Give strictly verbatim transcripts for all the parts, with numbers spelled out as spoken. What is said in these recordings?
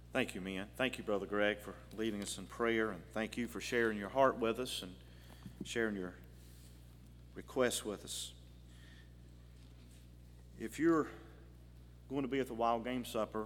Thank you, men. Thank you, Brother Greg, for leading us in prayer, and thank you for sharing your heart with us and sharing your requests with us. If you're going to be at the Wild Game Supper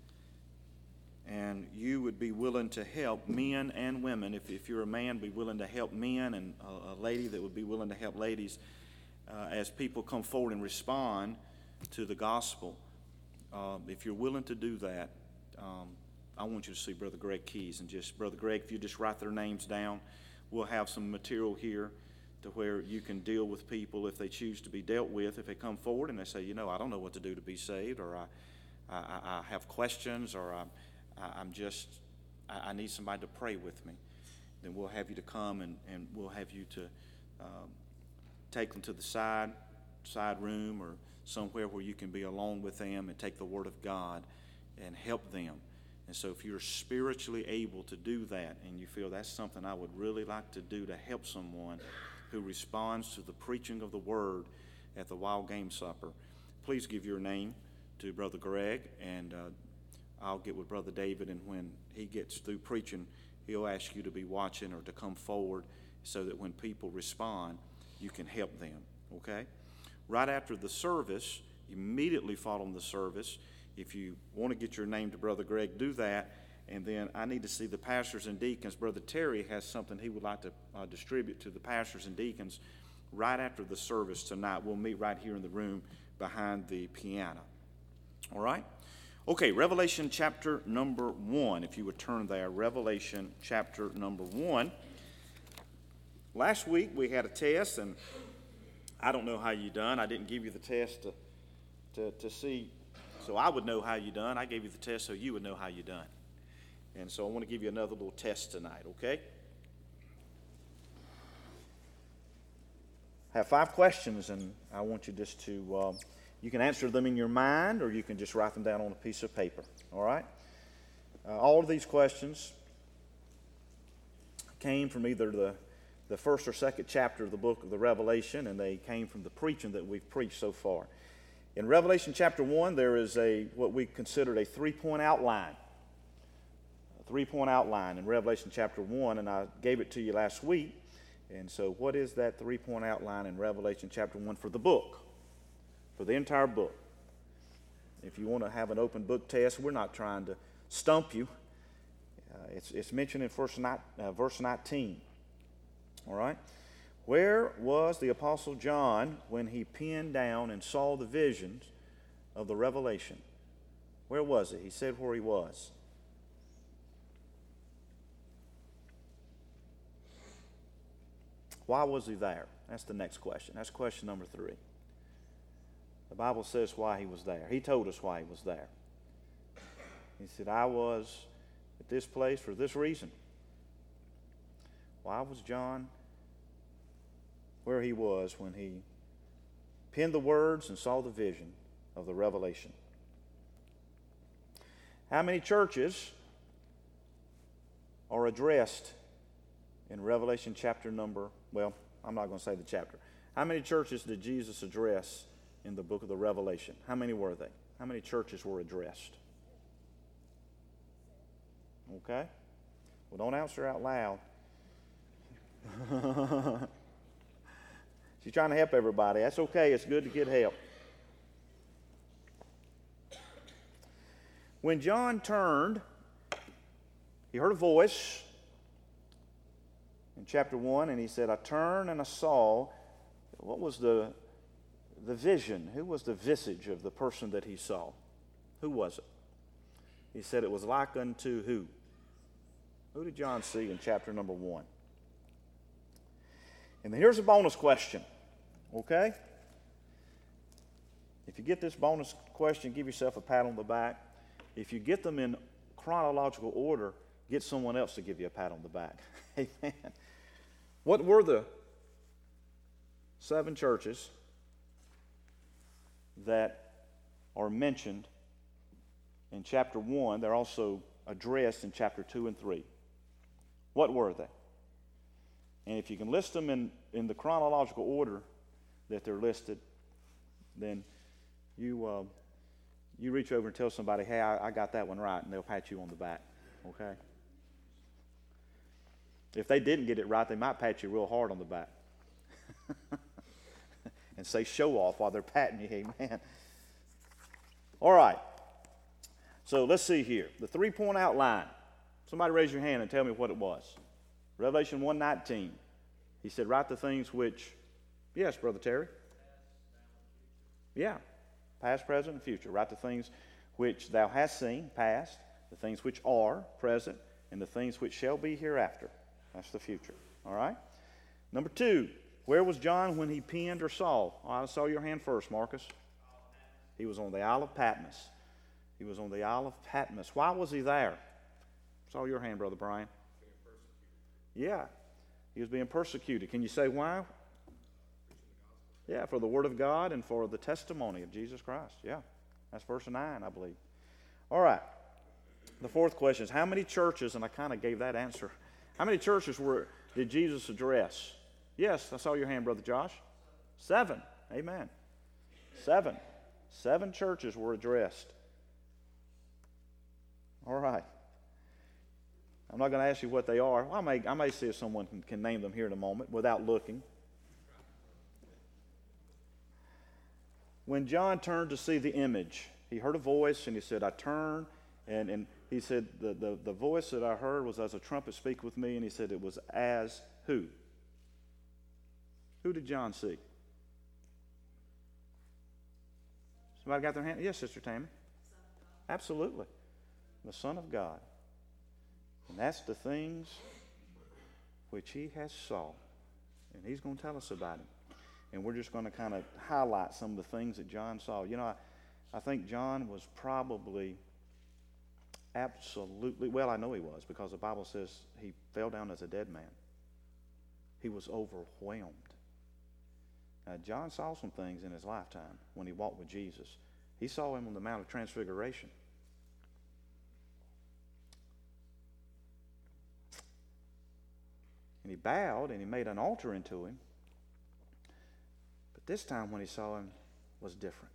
and you would be willing to help men and women, if, if you're a man, be willing to help men, and a, a lady that would be willing to help ladies uh, as people come forward and respond to the gospel, uh, if you're willing to do that, um, I want you to see Brother Greg Keys, and just, Brother Greg, if you just write their names down, we'll have some material here to where you can deal with people if they choose to be dealt with. If they come forward and they say, you know, I don't know what to do to be saved, or I, I, I have questions, or I, I, I'm just, I, I need somebody to pray with me, then we'll have you to come, and, and we'll have you to um, take them to the side, side room or somewhere where you can be alone with them and take the Word of God and help them. And so if you're spiritually able to do that and you feel that's something I would really like to do to help someone who responds to the preaching of the Word at the Wild Game Supper, please give your name to Brother Greg, and uh, I'll get with Brother David, and when he gets through preaching, he'll ask you to be watching or to come forward so that when people respond, you can help them, okay? Right after the service, immediately following the service, if you want to get your name to Brother Greg, do that. And then I need to see the pastors and deacons. Brother Terry has something he would like to uh, distribute to the pastors and deacons right after the service tonight. We'll meet right here in the room behind the piano. All right? Okay, Revelation chapter number one. If you would turn there, Revelation chapter number one. Last week we had a test, and I don't know how you done. I didn't give you the test to, to, to see so I would know how you done. I gave you the test so you would know how you done. And so I want to give you another little test tonight, okay? I have five questions, and I want you just to, um, you can answer them in your mind, or you can just write them down on a piece of paper, all right? Uh, all of these questions came from either the, the first or second chapter of the book of the Revelation, and they came from the preaching that we've preached so far. In Revelation chapter one, there is a what we considered a three-point outline. A three-point outline in Revelation chapter one, and I gave it to you last week. And so what is that three-point outline in Revelation chapter one for the book? For the entire book. If you want to have an open book test, we're not trying to stump you. Uh, it's, it's mentioned in verse, uh, verse nineteen. All right? Where was the Apostle John when he penned down and saw the visions of the Revelation? Where was it? He said where he was. Why was he there? That's the next question. That's question number three. The Bible says why he was there. He told us why he was there. He said, I was at this place for this reason. Why was John where he was when he penned the words and saw the vision of the Revelation? How many churches are addressed in Revelation chapter number, well, I'm not going to say the chapter. How many churches did Jesus address in the book of the Revelation? How many were they? How many churches were addressed? Okay? Well, don't answer out loud. She's trying to help everybody. That's okay. It's good to get help. When John turned, he heard a voice in chapter one, and he said, I turned and I saw. What was the, the vision? Who was the visage of the person that he saw? Who was it? He said it was like unto who? Who did John see in chapter number one? And then here's a bonus question. Okay? If you get this bonus question, give yourself a pat on the back. If you get them in chronological order, get someone else to give you a pat on the back. Amen. What were the seven churches that are mentioned in chapter one? They're also addressed in chapter two and three. What were they? And if you can list them in, in the chronological order that they're listed, then you uh, you reach over and tell somebody, hey, I, I got that one right, and they'll pat you on the back, okay? If they didn't get it right, they might pat you real hard on the back and say show off while they're patting you, amen. All right, so let's see here. The three-point outline. Somebody raise your hand and tell me what it was. Revelation one nineteen. He said, write the things which, yes, Brother Terry? Yeah, past, present, and future. Write the things which thou hast seen, past, the things which are, present, and the things which shall be hereafter. That's the future, all right? Number two, where was John when he penned or saw? Oh, I saw your hand first, Marcus. He was on the Isle of Patmos. He was on the Isle of Patmos. Why was he there? Saw your hand, Brother Brian. Yeah, he was being persecuted. Can you say why? Yeah, for the Word of God and for the testimony of Jesus Christ. Yeah, that's verse nine, I believe. All right. The fourth question is, how many churches, and I kind of gave that answer, how many churches were did Jesus address? Yes, I saw your hand, Brother Josh. Seven. Amen. Seven. Seven churches were addressed. All right. I'm not going to ask you what they are. Well, I may, I may see if someone can, can name them here in a moment without looking. When John turned to see the image, he heard a voice, and he said, I turned, and, and he said, the, the, the voice that I heard was as a trumpet speak with me, and he said it was as who? Who did John see? Somebody got their hand? Yes, Sister Tammy. Absolutely. The Son of God. And that's the things which he has saw. And he's going to tell us about him. And we're just going to kind of highlight some of the things that John saw. You know, I, I think John was probably absolutely, well, I know he was, because the Bible says he fell down as a dead man. He was overwhelmed. Now, John saw some things in his lifetime when he walked with Jesus. He saw him on the Mount of Transfiguration. And he bowed and he made an altar into him. But this time when he saw him was different.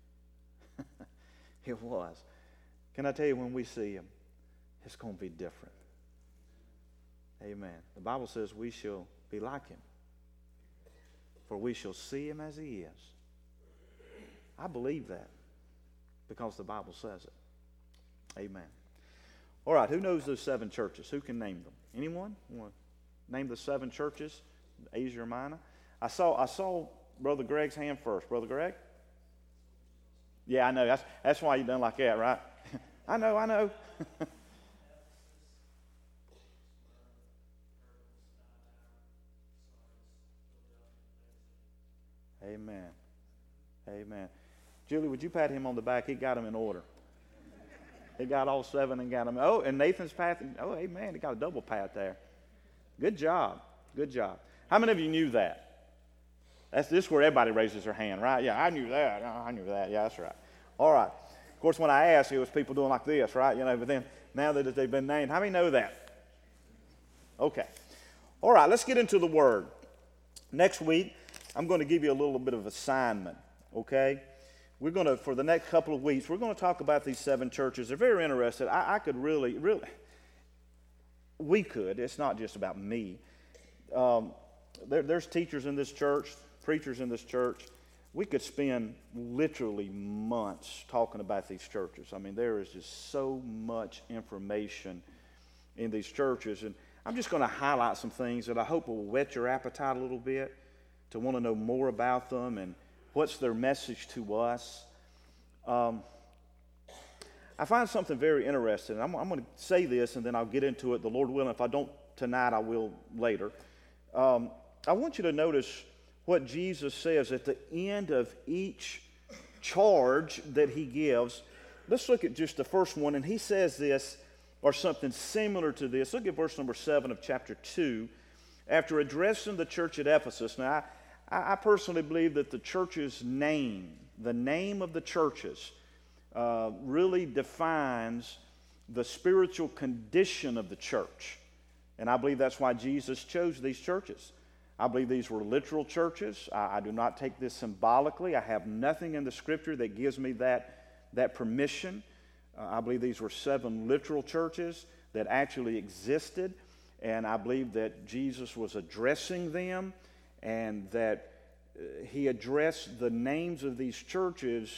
It was. Can I tell you, when we see him, it's going to be different. Amen. The Bible says we shall be like him, for we shall see him as he is. I believe that because the Bible says it. Amen. All right, who knows those seven churches? Who can name them? Anyone? Want to name the seven churches? Asia Minor. I saw I saw Brother Greg's hand first. Brother Greg? Yeah, I know. That's, that's why you done like that, right? I know, I know. Amen. Amen. Julie, would you pat him on the back? He got them in order. He got all seven and got them. Oh, and Nathan's pat. Oh, amen. He got a double pat there. Good job. Good job. How many of you knew that? That's this is where everybody raises their hand, right? Yeah, I knew that. Oh, I knew that. Yeah, that's right. All right. Of course, when I asked, it was people doing like this, right? You know, but then now that they've been named, how many know that? Okay. All right, let's get into the Word. Next week, I'm going to give you a little bit of assignment, okay? We're going to, for the next couple of weeks, we're going to talk about these seven churches. They're very interested. I, I could really, really, we could. It's not just about me. Um, there, there's teachers in this church, preachers in this church. We could spend literally months talking about these churches. I mean, there is just so much information in these churches. And I'm just going to highlight some things that I hope will whet your appetite a little bit to want to know more about them and what's their message to us. Um, I find something very interesting. I'm, I'm going to say this and then I'll get into it. The Lord willing, if I don't tonight, I will later. Um, I want you to notice what Jesus says at the end of each charge that he gives. Let's look at just the first one, and he says this, or something similar to this. Look at verse number seven of chapter two. After addressing the church at Ephesus, now I, I personally believe that the church's name, the name of the churches, uh, really defines the spiritual condition of the church. And I believe that's why Jesus chose these churches. I believe these were literal churches. I, I do not take this symbolically. I have nothing in the Scripture that gives me that that permission. Uh, I believe these were seven literal churches that actually existed, and I believe that Jesus was addressing them, and that uh, he addressed the names of these churches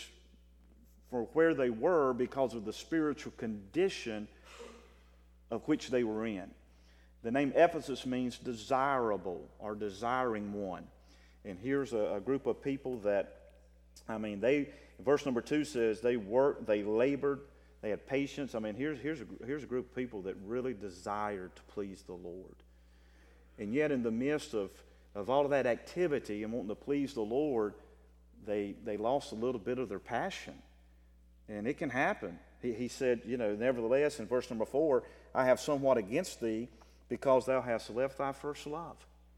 for where they were because of the spiritual condition of which they were in. The name Ephesus means desirable or desiring one. And here's a, a group of people that, I mean, they, verse number two says they worked, they labored, they had patience. I mean, here's, here's, a, here's a group of people that really desired to please the Lord. And yet in the midst of, of all of that activity and wanting to please the Lord, they, they lost a little bit of their passion. And it can happen. He, he said, you know, nevertheless, in verse number four, I have somewhat against thee because thou hast left thy first love.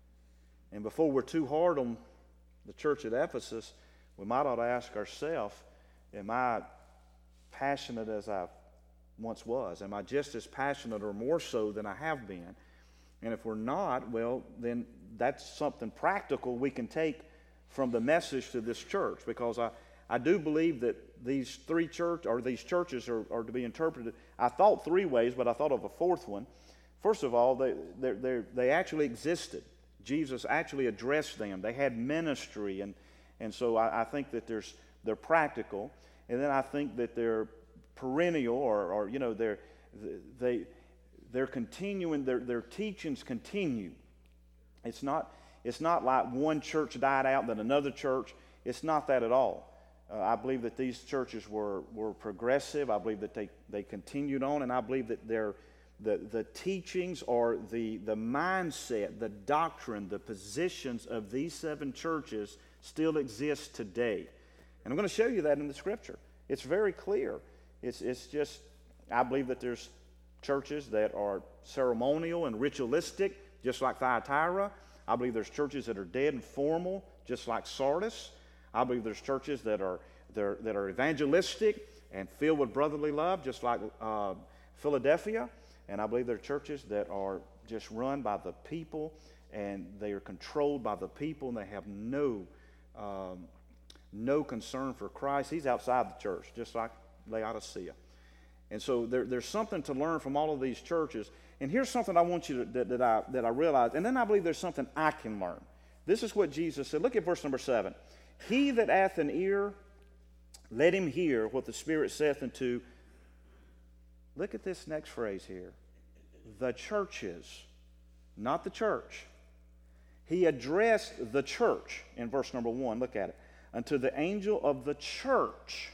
And before we're too hard on the church at Ephesus, we might ought to ask ourselves, am I passionate as I once was? Am I just as passionate or more so than I have been? And if we're not, well, then that's something practical we can take from the message to this church, because I, I do believe that these three church or these churches are, are to be interpreted. I thought three ways, but I thought of a fourth one. First of all, they they they actually existed. Jesus actually addressed them. They had ministry, and and so I, I think that there's they're practical, and then I think that they're perennial, or or you know they're they they're continuing. Their their teachings continue. It's not it's not like one church died out, then another church. It's not that at all. Uh, I believe that these churches were, were progressive. I believe that they, they continued on, and I believe that their, the, the teachings or the, the mindset, the doctrine, the positions of these seven churches still exist today. And I'm going to show you that in the Scripture. It's very clear. It's, it's just, I believe that there's churches that are ceremonial and ritualistic, just like Thyatira. I believe there's churches that are dead and formal, just like Sardis. I believe there's churches that are that are evangelistic and filled with brotherly love, just like uh, Philadelphia. And I believe there are churches that are just run by the people, and they are controlled by the people, and they have no um, no concern for Christ. He's outside the church, just like Laodicea. And so there, there's something to learn from all of these churches. And here's something I want you to, that, that I that I realize, and then I believe there's something I can learn. This is what Jesus said. Look at verse number seven. He that hath an ear, let him hear what the Spirit saith unto. Look at this next phrase here. The churches, not the church. He addressed the church in verse number one. Look at it. Unto the angel of the church.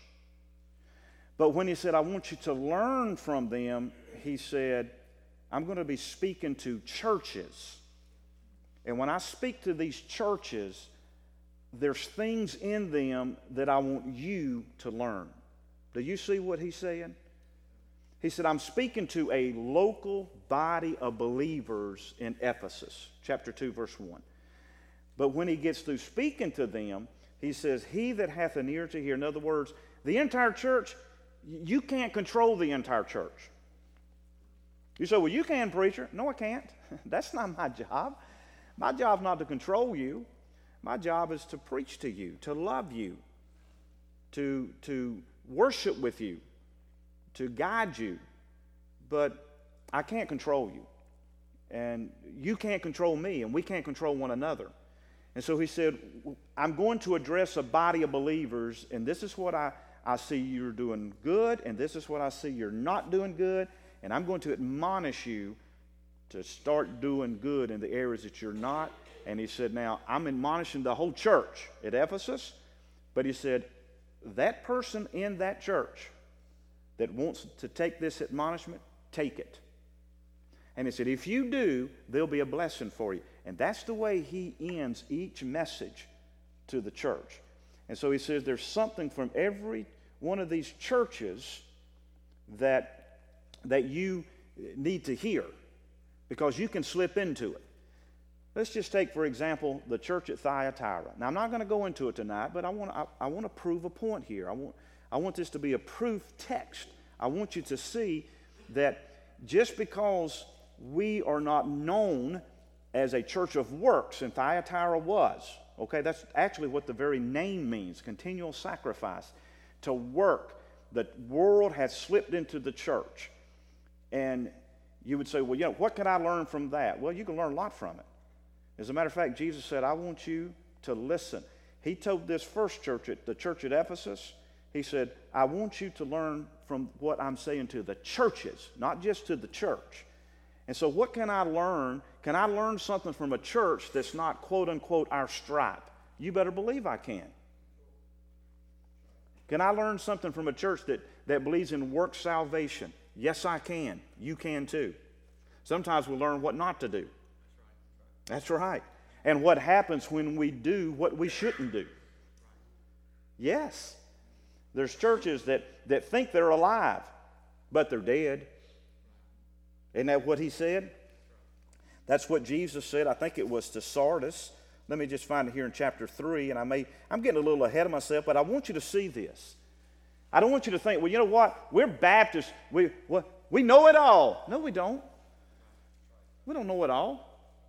But when he said, I want you to learn from them, he said, I'm going to be speaking to churches. And when I speak to these churches, there's things in them that I want you to learn. Do you see what he's saying? He said, I'm speaking to a local body of believers in Ephesus, chapter two, verse one. But when he gets through speaking to them, he says, he that hath an ear to hear. In other words, the entire church, you can't control the entire church. You say, well, you can, preacher. No, I can't. That's not my job. My job's not to control you. My job is to preach to you, to love you, to, to worship with you, to guide you. But I can't control you. And you can't control me, and we can't control one another. And so he said, I'm going to address a body of believers, and this is what I, I see you're doing good, and this is what I see you're not doing good, and I'm going to admonish you to start doing good in the areas that you're not. And he said, now, I'm admonishing the whole church at Ephesus, but he said, that person in that church that wants to take this admonishment, take it. And he said, if you do, there'll be a blessing for you. And that's the way he ends each message to the church. And so he says there's something from every one of these churches that, that you need to hear, because you can slip into it. Let's just take, for example, the church at Thyatira. Now, I'm not going to go into it tonight, but I want to I, I want to prove a point here. I want, I want this to be a proof text. I want you to see that just because we are not known as a church of works, and Thyatira was, okay, that's actually what the very name means, continual sacrifice, to work, the world has slipped into the church. And you would say, well, you know, what can I learn from that? Well, you can learn a lot from it. As a matter of fact, Jesus said, I want you to listen. He told this first church, at the church at Ephesus, he said, I want you to learn from what I'm saying to the churches, not just to the church. And so what can I learn? Can I learn something from a church that's not, quote unquote, our stripe? You better believe I can. Can I learn something from a church that, that believes in work salvation? Yes, I can. You can too. Sometimes we learn what not to do. That's right. And what happens when we do what we shouldn't do. Yes. There's churches that, that think they're alive, but they're dead. Isn't that what he said? That's what Jesus said. I think it was to Sardis. Let me just find it here in chapter three, and I may, I'm getting a little ahead of myself, but I want you to see this. I don't want you to think, well, you know what? We're Baptists. We, well, we know it all. No, we don't. We don't know it all.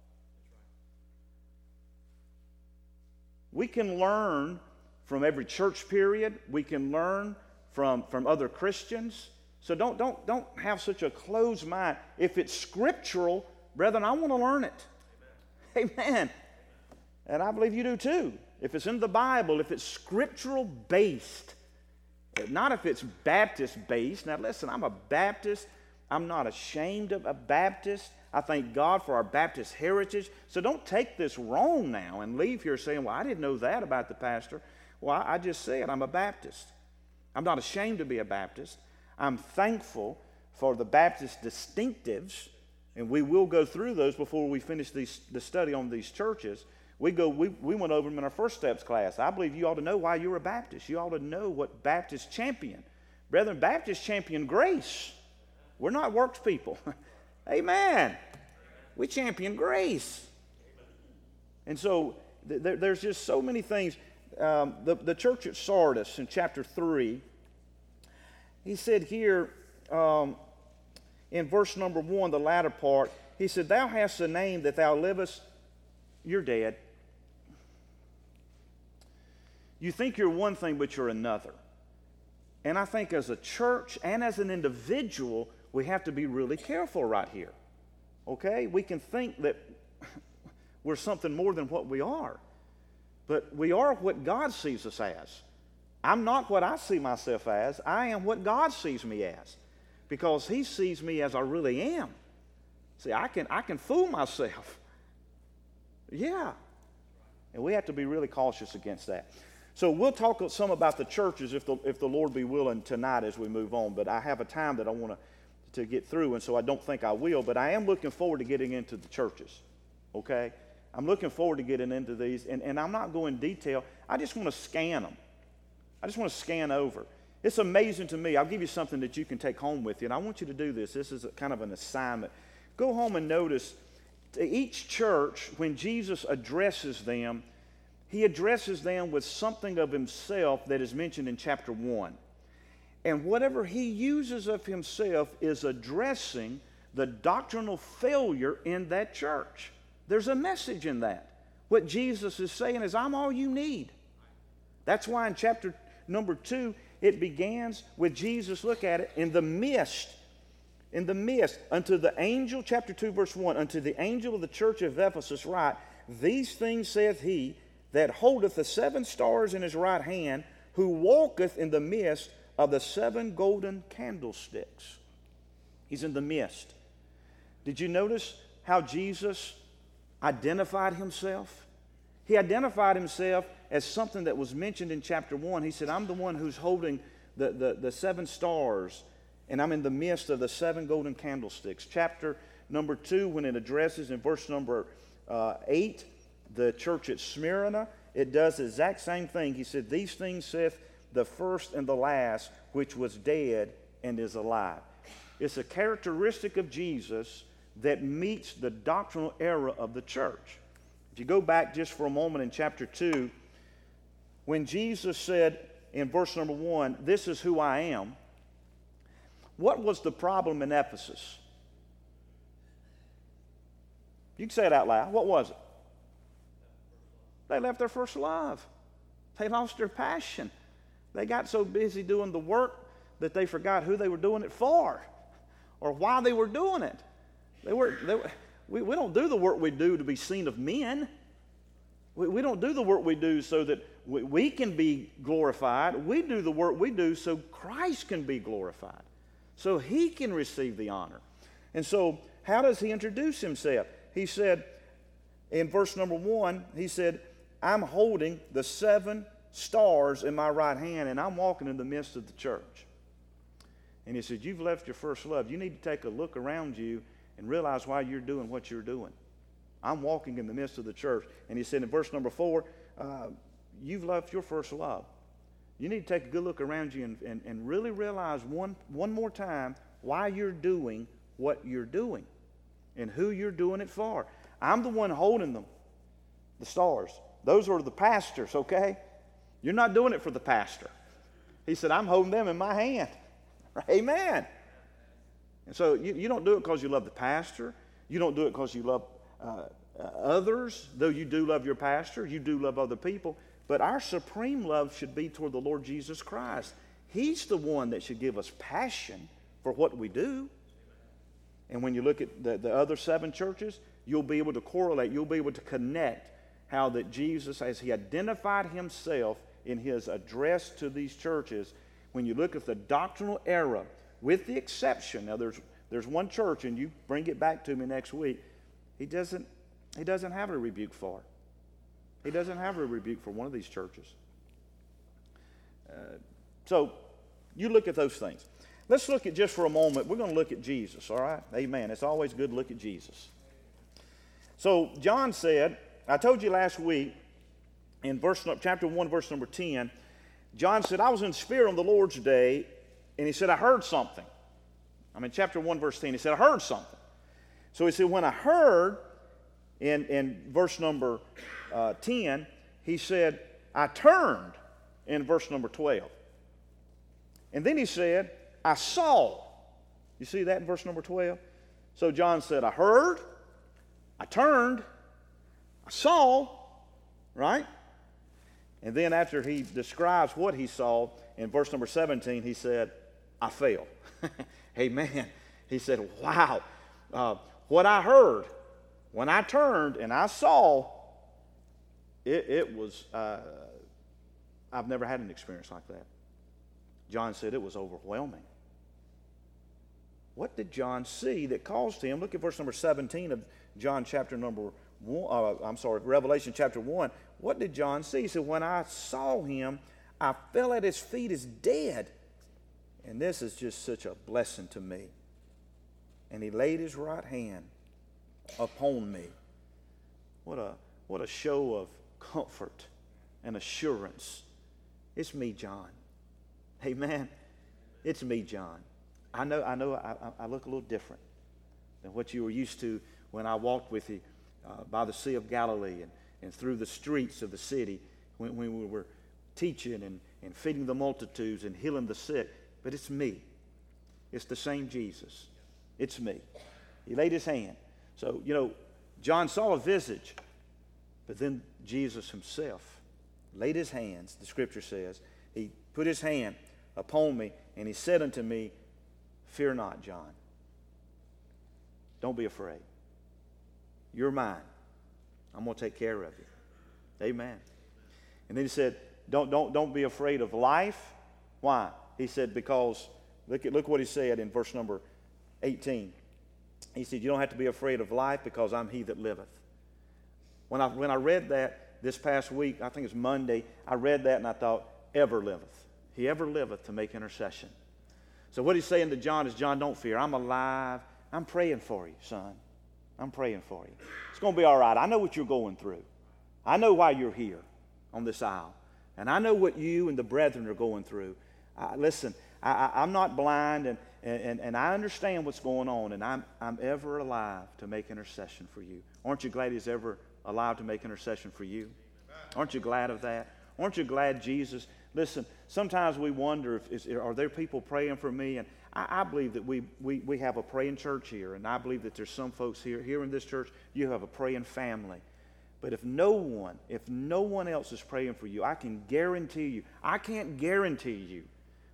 We can learn from every church period. We can learn from, from other Christians. So don't, don't, don't have such a closed mind. If it's scriptural, brethren, I want to learn it. Amen. Amen. And I believe you do too. If it's in the Bible, if it's scriptural based, not if it's Baptist based. Now listen, I'm a Baptist. I'm not ashamed of a Baptist. I thank God for our Baptist heritage. So don't take this wrong now and leave here saying, well, I didn't know that about the pastor. Well, I, I just said I'm a Baptist. I'm not ashamed to be a Baptist. I'm thankful for the Baptist distinctives, and we will go through those before we finish these, the study on these churches. We go. We, we went over them in our First Steps class. I believe you ought to know why you're a Baptist. You ought to know what Baptists champion. Brethren, Baptists champion grace. We're not works people. Amen. We champion grace. And so th- th- there's just so many things. Um, the, the church at Sardis in chapter three, he said here um, in verse number one, the latter part, he said, thou hast a name that thou livest, you're dead. You think you're one thing, but you're another. And I think as a church and as an individual, we have to be really careful right here. Okay? We can think that we're something more than what we are. But we are what God sees us as. I'm not what I see myself as. I am what God sees me as. Because he sees me as I really am. See, I can, I can fool myself. Yeah. And we have to be really cautious against that. So we'll talk some about the churches if the, if the Lord be willing tonight as we move on. But I have a time that I want to to get through, and so I don't think I will. But I am looking forward to getting into the churches. Okay? I'm looking forward to getting into these. And, and I'm not going detail. I just want to scan them. I just want to scan over. It's amazing to me. I'll give you something that you can take home with you. And I want you to do this. This is a, kind of an assignment. Go home and notice each church, when Jesus addresses them, he addresses them with something of himself that is mentioned in chapter one. And whatever he uses of himself is addressing the doctrinal failure in that church. There's a message in that. What Jesus is saying is, I'm all you need. That's why in chapter number two, it begins with Jesus, look at it, in the midst, in the midst, unto the angel, chapter two, verse one, unto the angel of the church of Ephesus write, these things saith he that holdeth the seven stars in his right hand, who walketh in the midst of the seven golden candlesticks. He's in the midst. Did you notice how Jesus identified himself? He identified himself as something that was mentioned in chapter one. He said, I'm the one who's holding the, the, the seven stars, and I'm in the midst of the seven golden candlesticks. Chapter number two, when it addresses in verse number uh, eight, the church at Smyrna, it does the exact same thing. He said, these things saith the first and the last, which was dead and is alive. It's a characteristic of Jesus that meets the doctrinal error of the church. If you go back just for a moment in chapter two, when Jesus said in verse number one, this is who I am, what was the problem in Ephesus? You can say it out loud. What was it? They left their first love. They lost their passion. They got so busy doing the work that they forgot who they were doing it for or why they were doing it. They were, they were, we, we don't do the work we do to be seen of men. We, we don't do the work we do so that we, we can be glorified. We do the work we do so Christ can be glorified, so he can receive the honor. And so how does he introduce himself? He said in verse number one, he said, I'm holding the seven stars in my right hand, and I'm walking in the midst of the church. And he said, you've left your first love. You need to take a look around you and realize why you're doing what you're doing. I'm walking in the midst of the church. And he said in verse number four, uh, you've left your first love. You need to take a good look around you and, and, and really realize one, one more time why you're doing what you're doing and who you're doing it for. I'm the one holding them, the stars. Those are the pastors, okay? You're not doing it for the pastor. He said, I'm holding them in my hand. Amen. And so you, you don't do it because you love the pastor. You don't do it because you love uh, uh, others, though you do love your pastor. You do love other people. But our supreme love should be toward the Lord Jesus Christ. He's the one that should give us passion for what we do. And when you look at the, the other seven churches, you'll be able to correlate. You'll be able to connect how that Jesus, as he identified himself in his address to these churches, when you look at the doctrinal era, with the exception, now there's there's one church, and you bring it back to me next week, he doesn't he doesn't have a rebuke for. He doesn't have a rebuke for one of these churches. Uh, so you look at those things. Let's look at just for a moment, we're going to look at Jesus, all right? Amen. It's always good to look at Jesus. So John said, I told you last week in verse chapter one, verse number ten, John said, I was in spirit on the Lord's day, and he said, I heard something. I'm in chapter one, verse ten. He said, I heard something. So he said, when I heard, in, in verse number uh, ten, he said, I turned in verse number twelve. And then he said, I saw. You see that in verse number twelve? So John said, I heard, I turned, I saw, right? And then after he describes what he saw, in verse number seventeen, he said, I fell. Amen. He said, wow, uh, what I heard, when I turned and I saw, it, it was, uh, I've never had an experience like that. John said it was overwhelming. What did John see that caused him? Look at verse number seventeen of John chapter number one, uh, I'm sorry, Revelation chapter one. What did John see? He said, when I saw him, I fell at his feet as dead. And this is just such a blessing to me. And he laid his right hand upon me. What a, what a show of comfort and assurance. It's me, John. Amen. It's me, John. I know, I know I, I look a little different than what you were used to when I walked with you uh, by the Sea of Galilee and, and through the streets of the city when, when we were teaching and, and feeding the multitudes and healing the sick. But it's me. It's the same Jesus. It's me. He laid his hand. So, you know, John saw a visage, but then Jesus himself laid his hands, the scripture says. He put his hand upon me, and he said unto me, fear not, John. Don't be afraid. You're mine. I'm going to take care of you. Amen. And then he said, don't, don't, don't be afraid of life. Why? He said, because, look at look what he said in verse number eighteen. He said, you don't have to be afraid of life because I'm he that liveth. When I, when I read that this past week, I think it's Monday, I read that and I thought, ever liveth. He ever liveth to make intercession. So what he's saying to John is, John, don't fear. I'm alive. I'm praying for you, son. I'm praying for you. It's going to be all right. I know what you're going through. I know why you're here on this aisle. And I know what you and the brethren are going through. Uh, listen, I, I, I'm not blind, and, and, and I understand what's going on, and I'm, I'm ever alive to make intercession for you. Aren't you glad he's ever alive to make intercession for you? Aren't you glad of that? Aren't you glad Jesus... Listen, sometimes we wonder, if is, are there people praying for me? And I, I believe that we, we, we have a praying church here, and I believe that there's some folks here, here in this church, you have a praying family. But if no one, if no one else is praying for you, I can guarantee you, I can't guarantee you,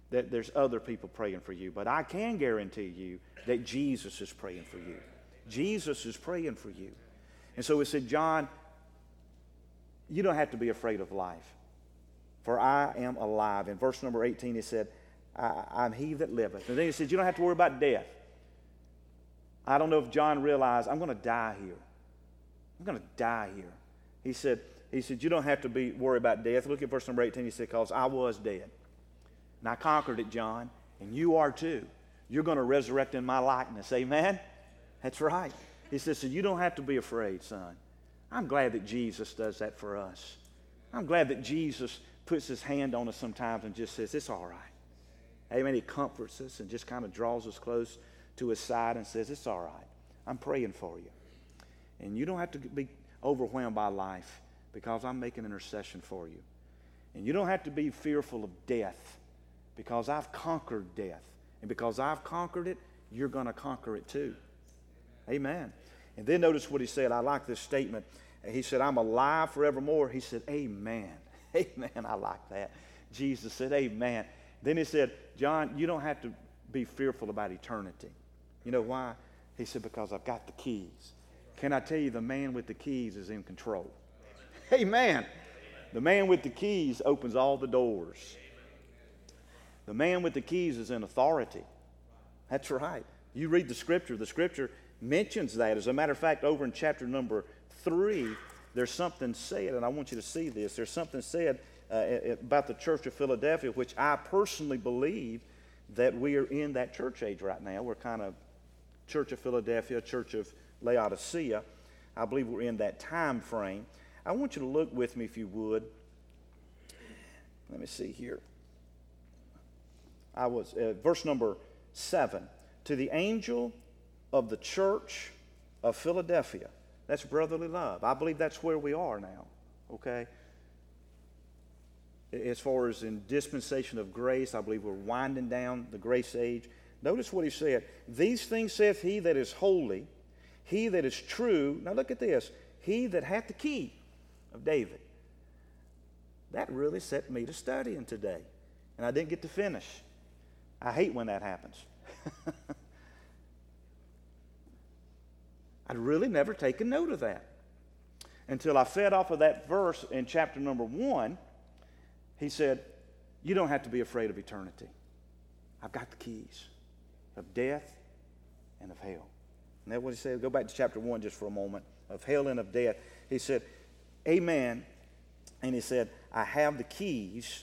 that there's other people praying for you, but I can guarantee you that Jesus is praying for you. Jesus is praying for you. And so it said, John, you don't have to be afraid of life, for I am alive. In verse number eighteen, he said, I, I'm he that liveth. And then he said, you don't have to worry about death. I don't know if John realized, I'm going to die here. I'm going to die here. He said, he said, you don't have to be worried about death. Look at verse number eighteen. He said, because I was dead. And I conquered it, John, and you are too. You're going to resurrect in my likeness. Amen? That's right. He says, so you don't have to be afraid, son. I'm glad that Jesus does that for us. I'm glad that Jesus puts his hand on us sometimes and just says, it's all right. Amen. He comforts us and just kind of draws us close to his side and says, it's all right. I'm praying for you. And you don't have to be overwhelmed by life because I'm making intercession for you. And you don't have to be fearful of death because I've conquered death. And because I've conquered it, you're going to conquer it too. Amen. And then notice what he said. I like this statement. He said, I'm alive forevermore. He said, amen. Amen. I like that. Jesus said, amen. Then he said, John, you don't have to be fearful about eternity. You know why? He said, because I've got the keys. Can I tell you, the man with the keys is in control. Amen. The man with the keys opens all the doors. The man with the keys is in authority. That's right. You read the scripture. The scripture mentions that. As a matter of fact, over in chapter number three, there's something said, and I want you to see this. There's something said uh, about the church of Philadelphia, which I personally believe that we are in that church age right now. We're kind of Church of Philadelphia, Church of Laodicea. I believe we're in that time frame. I want you to look with me, if you would. Let me see here. I was uh, verse number seven. To the angel of the church of Philadelphia. That's brotherly love. I believe that's where we are now. Okay? As far as in dispensation of grace, I believe we're winding down the grace age. Notice what he said. These things saith he that is holy, he that is true. Now look at this. He that hath the key of David. That really set me to studying today. And I didn't get to finish. I hate when that happens. I'd really never taken note of that until I fed off of that verse in chapter number one. He said, you don't have to be afraid of eternity. I've got the keys of death and of hell. And that's what he said. Go back to chapter one just for a moment. Of hell and of death. He said, amen. And he said, I have the keys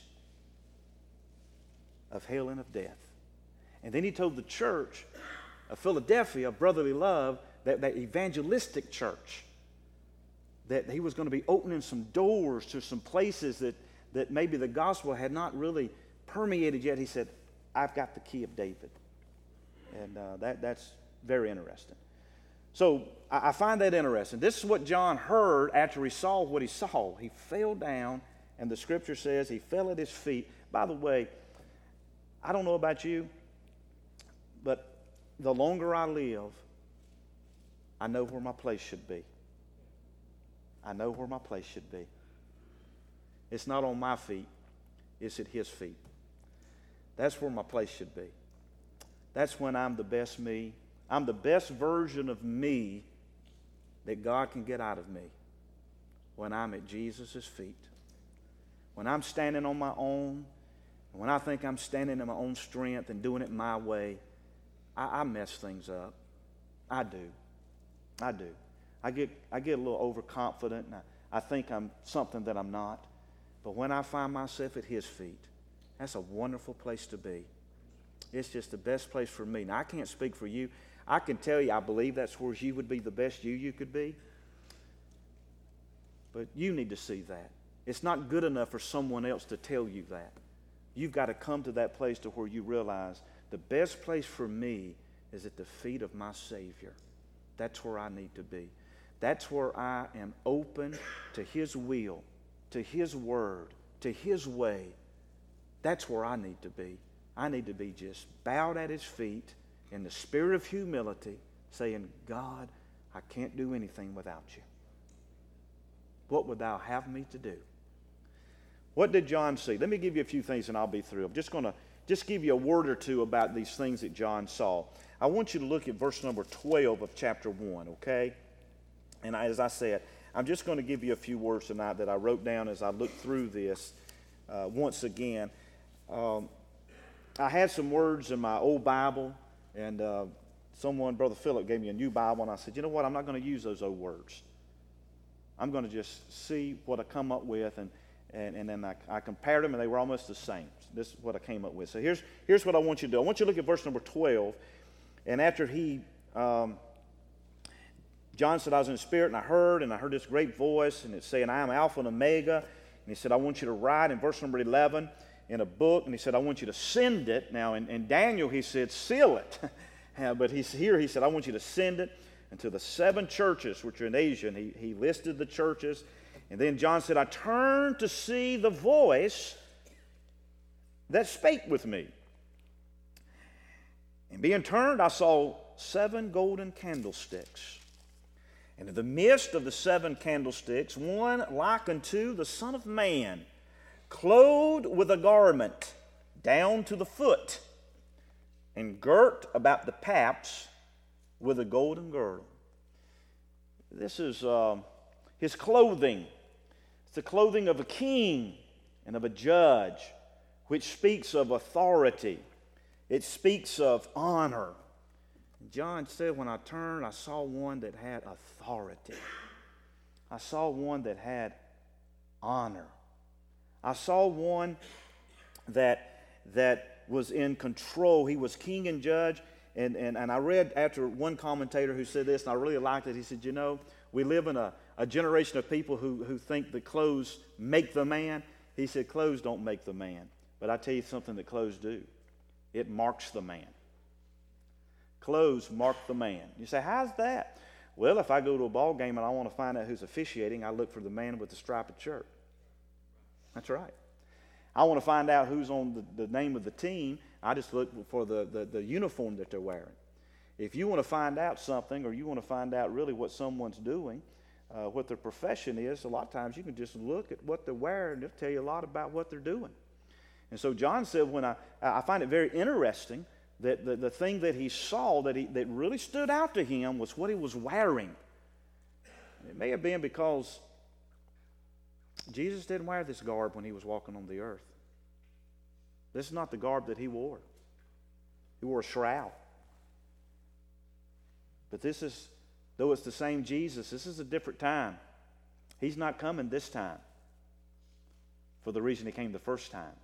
of hell and of death. And then he told the church of Philadelphia, brotherly love, that, that evangelistic church, that he was going to be opening some doors to some places that, that maybe the gospel had not really permeated yet. He said, I've got the key of David. And uh, that, that's very interesting. So I, I find that interesting. This is what John heard after he saw what he saw. He fell down, and the scripture says he fell at his feet. By the way, I don't know about you, but the longer I live, I know where my place should be. I know where my place should be. It's not on my feet. It's at his feet. That's where my place should be. That's when I'm the best me. I'm the best version of me that God can get out of me when I'm at Jesus' feet. When I'm standing on my own, when I think I'm standing in my own strength and doing it my way, I, I mess things up. I do. I do. I get I get a little overconfident, and I, I think I'm something that I'm not. But when I find myself at his feet, that's a wonderful place to be. It's just the best place for me. Now, I can't speak for you. I can tell you I believe that's where you would be the best you you could be. But you need to see that. It's not good enough for someone else to tell you that. You've got to come to that place to where you realize the best place for me is at the feet of my Savior. That's where I need to be. That's where I am open to his will, to his word, to his way. That's where I need to be. I need to be just bowed at his feet in the spirit of humility, saying, God, I can't do anything without you. What would thou have me to do? What did John see? Let me give you a few things and I'll be through. I'm just going to just give you a word or two about these things that John saw. I want you to look at verse number twelve of chapter one, okay? And as I said, I'm just going to give you a few words tonight that I wrote down as I looked through this uh, once again. Um, I had some words in my old Bible, and uh, someone, Brother Philip, gave me a new Bible, and I said, you know what, I'm not going to use those old words. I'm going to just see what I come up with, and, and, and then I, I compared them, and they were almost the same. This is what I came up with. So here's, here's what I want you to do. I want you to look at verse number twelve, and after he... Um, John said, I was in the Spirit, and I heard, and I heard this great voice, and it's saying, I am Alpha and Omega. And he said, I want you to write in verse number eleven in a book, and he said, I want you to send it. Now, in, in Daniel, he said, seal it. But he's, here he said, I want you to send it unto the seven churches which are in Asia. And he, he listed the churches. And then John said, I turned to see the voice that spake with me. And being turned, I saw seven golden candlesticks. And in the midst of the seven candlesticks, one like unto the Son of Man, clothed with a garment down to the foot, and girt about the paps with a golden girdle. This is uh, his clothing. It's the clothing of a king and of a judge, which speaks of authority. It speaks of honor. John said, when I turned, I saw one that had authority. I saw one that had honor. I saw one that, that was in control. He was king and judge. And, and, and I read after one commentator who said this, and I really liked it. He said, you know, we live in a, a generation of people who, who think that clothes make the man. He said, clothes don't make the man. But I tell you something that clothes do. It marks the man. Clothes mark the man. You say, how's that? Well, if I go to a ball game and I want to find out who's officiating, I look for the man with the striped shirt. That's right. I want to find out who's on the, the name of the team. I just look for the, the, the uniform that they're wearing. If you want to find out something, or you want to find out really what someone's doing, uh, what their profession is, a lot of times you can just look at what they're wearing and it'll tell you a lot about what they're doing. And so John said, when I, I find it very interesting that the, the thing that he saw that, he, that really stood out to him was what he was wearing. It may have been because Jesus didn't wear this garb when he was walking on the earth. This is not the garb that he wore. He wore a shroud. But this is, though it's the same Jesus, this is a different time. He's not coming this time for the reason he came the first time.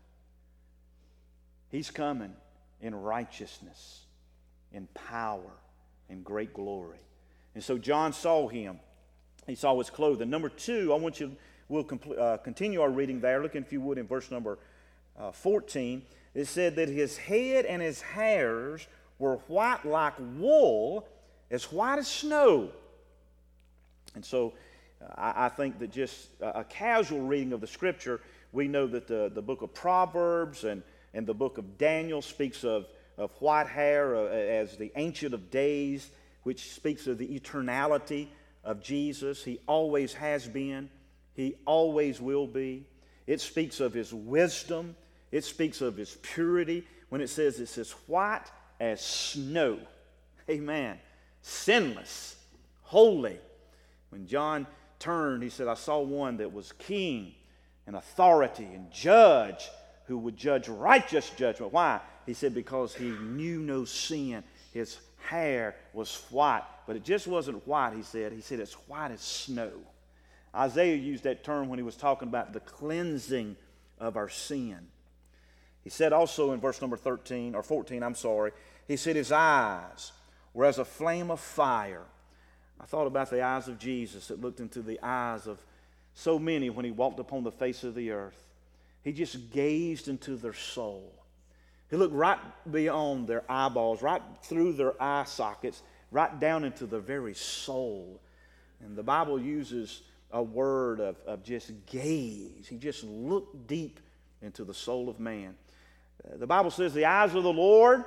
He's coming in righteousness, in power, in great glory. And so John saw him. He saw his clothing. Number two, I want you, we'll compl- uh, continue our reading there. Look, if you would, in verse number uh, fourteen. It said that his head and his hairs were white like wool, as white as snow. And so uh, I, I think that just a, a casual reading of the Scripture, we know that the, the book of Proverbs and And the book of Daniel speaks of, of white hair uh, as the Ancient of Days, which speaks of the eternality of Jesus. He always has been. He always will be. It speaks of his wisdom. It speaks of his purity. When it says it's as white as snow. Amen. Sinless. Holy. When John turned, he said, I saw one that was king and authority and judge, who would judge righteous judgment. Why? He said because he knew no sin. His hair was white. But it just wasn't white, he said. He said it's white as snow. Isaiah used that term when he was talking about the cleansing of our sin. He said also in verse number thirteen, or fourteen, I'm sorry, he said his eyes were as a flame of fire. I thought about the eyes of Jesus that looked into the eyes of so many when he walked upon the face of the earth. He just gazed into their soul. He looked right beyond their eyeballs, right through their eye sockets, right down into the very soul. And the Bible uses a word of, of just gaze. He just looked deep into the soul of man. Uh, the Bible says the eyes of the Lord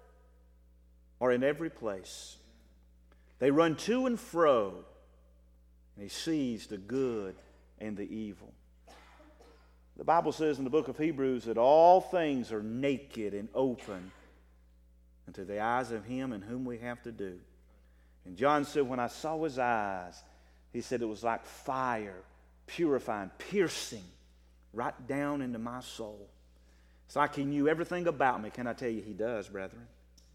are in every place. They run to and fro, and he sees the good and the evil. The Bible says in the book of Hebrews that all things are naked and open unto the eyes of him in whom we have to do. And John said, when I saw his eyes, he said it was like fire, purifying, piercing right down into my soul. It's like he knew everything about me. Can I tell you, he does, brethren?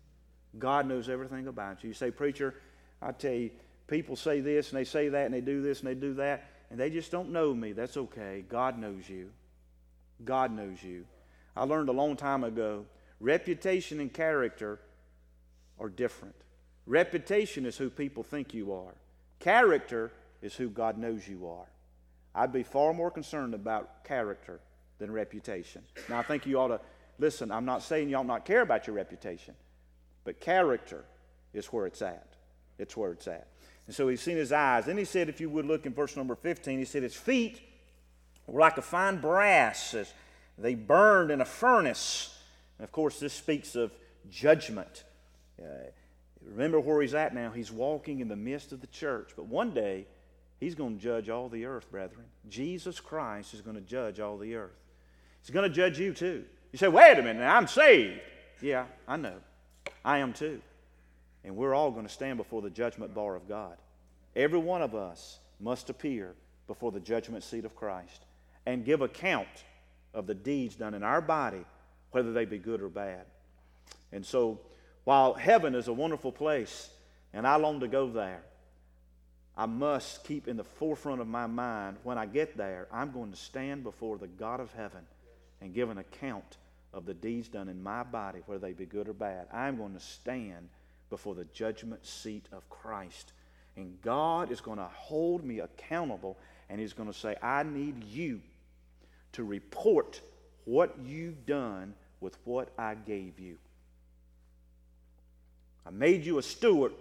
God knows everything about you. You say, preacher, I tell you, people say this and they say that and they do this and they do that, and they just don't know me. That's okay. God knows you. God knows you. I learned a long time ago, reputation and character are different. Reputation is who people think you are. Character is who God knows you are. I'd be far more concerned about character than reputation. Now, I think you ought to, listen, I'm not saying you ought not care about your reputation, but character is where it's at. It's where it's at. And so he's seen his eyes. Then he said, if you would look in verse number fifteen, he said his feet were like a fine brass as they burned in a furnace. And of course, this speaks of judgment. Uh, remember where he's at now. He's walking in the midst of the church. But one day, he's going to judge all the earth, brethren. Jesus Christ is going to judge all the earth. He's going to judge you too. You say, wait a minute, now I'm saved. Yeah, I know. I am too. And we're all going to stand before the judgment bar of God. Every one of us must appear before the judgment seat of Christ and give account of the deeds done in our body, whether they be good or bad. And so, while heaven is a wonderful place, and I long to go there, I must keep in the forefront of my mind, when I get there, I'm going to stand before the God of heaven and give an account of the deeds done in my body, whether they be good or bad. I'm going to stand before the judgment seat of Christ. And God is going to hold me accountable, and He's going to say, I need you to report what you've done with what I gave you. I made you a steward.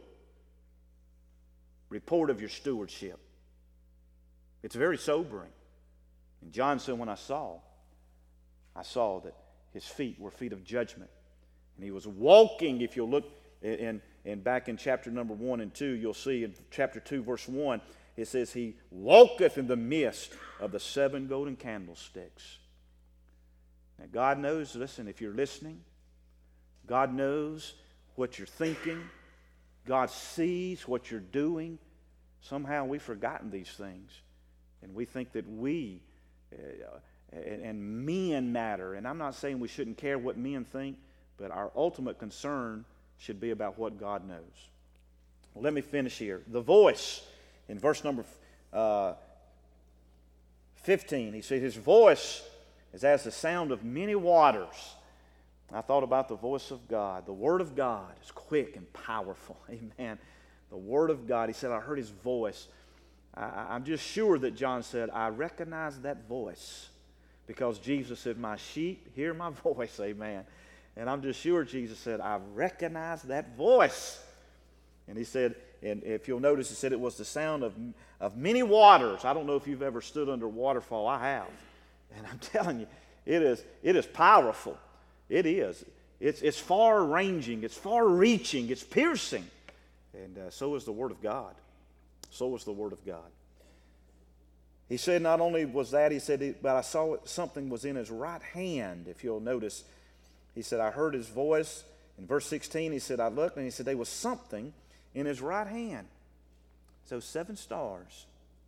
Report of your stewardship. It's very sobering. And John said, when I saw, I saw that his feet were feet of judgment. And he was walking, if you'll look in, in back in chapter number one and two, you'll see in chapter two, verse one, it says, he walketh in the midst of the seven golden candlesticks. Now God knows, listen, if you're listening, God knows what you're thinking. God sees what you're doing. Somehow we've forgotten these things. And we think that we uh, and, and men matter. And I'm not saying we shouldn't care what men think, but our ultimate concern should be about what God knows. Well, let me finish here. The voice, in verse number uh, fifteen, he said, his voice is as the sound of many waters. I thought about the voice of God. The Word of God is quick and powerful. Amen. The Word of God. He said, I heard His voice. I, I'm just sure that John said, I recognize that voice. Because Jesus said, my sheep hear my voice. Amen. And I'm just sure Jesus said, I recognize that voice. And he said, and if you'll notice, he said it was the sound of, of many waters. I don't know if you've ever stood under a waterfall. I have. And I'm telling you, it is, it is powerful. It is. It's, it's far-ranging. It's far-reaching. It's piercing. And uh, so is the Word of God. So is the Word of God. He said not only was that, he said, but I saw it, something was in his right hand, if you'll notice. He said, I heard his voice. In verse sixteen, he said, I looked, and he said, there was something in his right hand. So seven stars.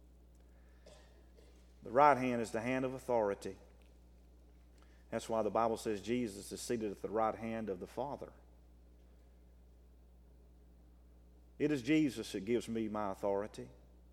The right hand is the hand of authority. That's why the Bible says Jesus is seated at the right hand of the Father. It is Jesus that gives me my authority.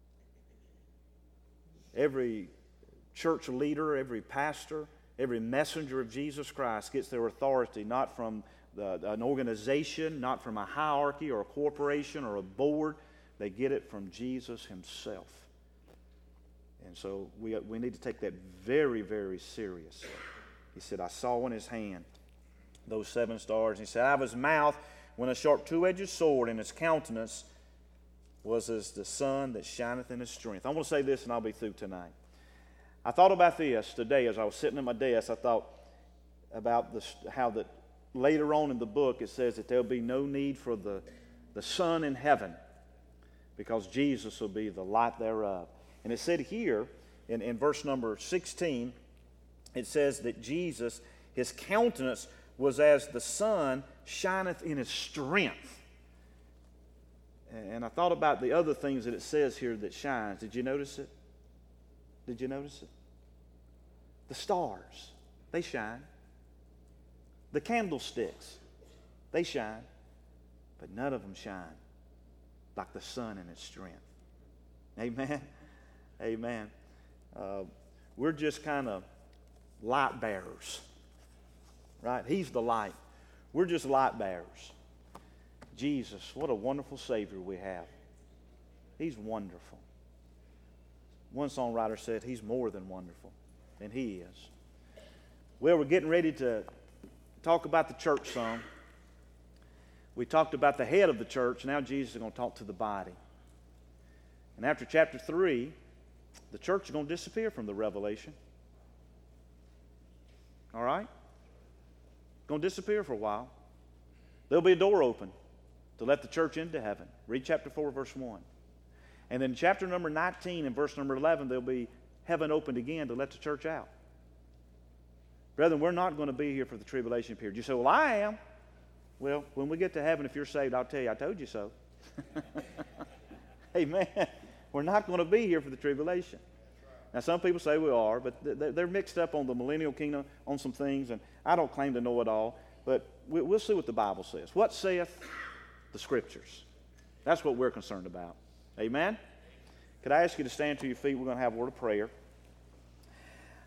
Every church leader, every pastor, every messenger of Jesus Christ gets their authority not from the, an organization, not from a hierarchy or a corporation or a board. They get it from Jesus Himself. And so we, we need to take that very, very seriously. He said, I saw in his hand those seven stars. And he said, out of his mouth went a sharp two-edged sword, and his countenance was as the sun that shineth in his strength. I want to say this, and I'll be through tonight. I thought about this today as I was sitting at my desk. I thought about this, how that later on in the book it says that there'll be no need for the, the sun in heaven because Jesus will be the light thereof. And it said here in, in verse number sixteen, it says that Jesus, his countenance was as the sun shineth in his strength. And I thought about the other things that it says here that shines. Did you notice it? Did you notice it? The stars, they shine. The candlesticks, they shine. But none of them shine like the sun in its strength. Amen? Amen. Uh, we're just kind of light bearers, right? He's the light. We're just light bearers. Jesus, what a wonderful Savior we have. He's wonderful. One songwriter said, he's more than wonderful, and he is. Well, we're getting ready to talk about the church some. We talked about the head of the church. Now Jesus is going to talk to the body. And after chapter three, the church is going to disappear from the Revelation. All right? Going to disappear for a while. There'll be a door open to let the church into heaven. Read chapter four, verse one. And then chapter number nineteen and verse number eleven, there'll be heaven opened again to let the church out. Brethren, we're not going to be here for the tribulation period. You say, well, I am. Well, when we get to heaven, if you're saved, I'll tell you, I told you so. Amen. We're not going to be here for the tribulation. Now, some people say we are, but they're mixed up on the millennial kingdom, on some things, and I don't claim to know it all, but we'll see what the Bible says. What saith the Scriptures? That's what we're concerned about. Amen? Could I ask you to stand to your feet? We're going to have a word of prayer.